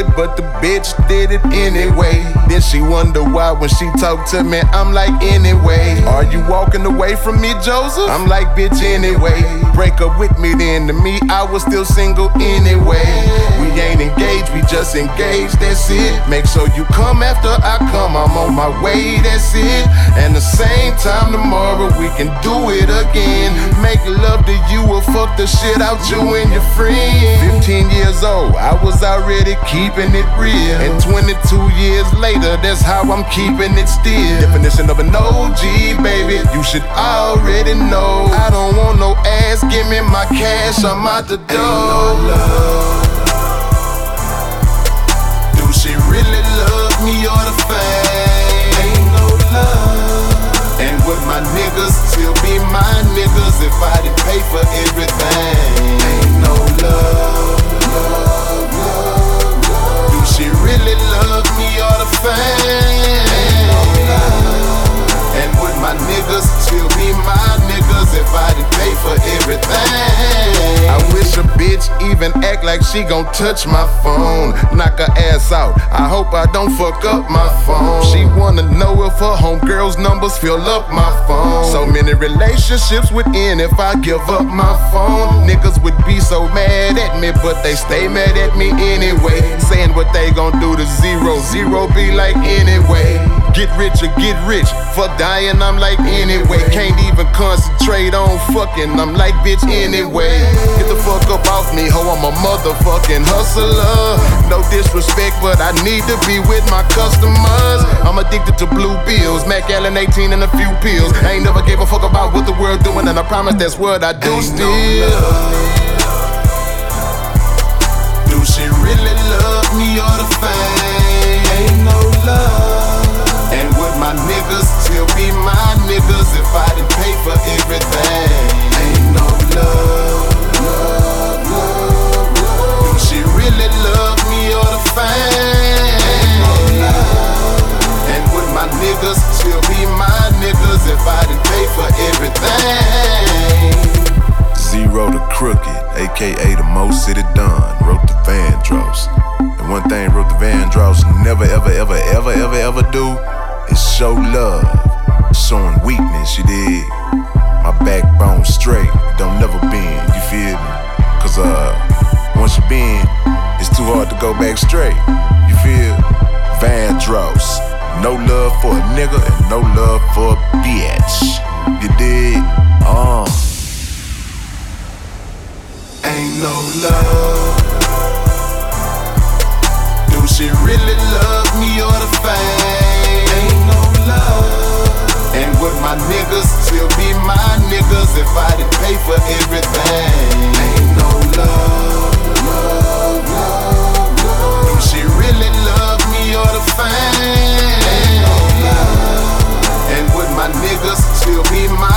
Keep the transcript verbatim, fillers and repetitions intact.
but the bitch did it anyway. Then she wonder why when she talk to me, I'm like, anyway. Are you walking away from me, Joseph? I'm like, bitch, anyway. Break up with me, then to me, I was still single anyway. We ain't engaged, we just engaged, that's it. Make sure you come after I come, I'm on my way, that's it. And the same time tomorrow, we can do it again. Make love to you or fuck the shit out you and your friend. Fifteen years old, I was already keeping it real. And twenty-two years later, that's how I'm keeping it still. Definition of an O G, baby, you should already know. I don't want no ass, give me my cash, I'm out the door. Ain't no love. Do she really love me or the fame? Ain't no love. And would my niggas still be my niggas if I didn't pay for everything? Ain't no love, love, love, love. Do she really love me or the fame? Ain't no love. And would my niggas still be my niggas if I didn't pay for everything? I wish a bitch even act like she gon' touch my phone. Knock her ass out, I hope I don't fuck up my phone. She wanna know if her homegirl's numbers fill up my phone. So many relationships would end if I give up my phone. Niggas would be so mad at me, but they stay mad at me anyway. Saying what they gon' do to zero, zero be like anyway. Get rich or get rich, fuck dying, I'm like anyway. Can't even concentrate on fucking, I'm like bitch anyway. Get the fuck up off me, ho, I'm a motherfucking hustler. No disrespect, but I need to be with my customers. I'm addicted to blue bills, Mac Allen eighteen and a few pills. I ain't never gave a fuck about what the world doing, and I promise that's what I do still. Do she really love me or the fame? Ain't no love. And would my niggas still be my niggas if I didn't pay for everything? Ain't no love, love, love, love. Do she really love me or the fame? Ain't no love. And would my niggas still be my niggas if I didn't pay for everything? Zero to Crooked, aka the Mo City Don, wrote the Vandross. And one thing wrote the Vandross never ever ever ever ever ever do is show love. Showing weakness, you dig? My backbone straight, don't never bend, you feel me? Cause uh, once you bend, it's too hard to go back straight, you feel? Vandross, no love for a nigga and no love for a bitch, you dig? Uh. Ain't no love. Do she really love me or the fame? Ain't no love. And would my niggas still be my niggas if I didn't pay for everything? Ain't no love, love, love, love. Do she really love me or the fame? Ain't no love. And would my niggas still be my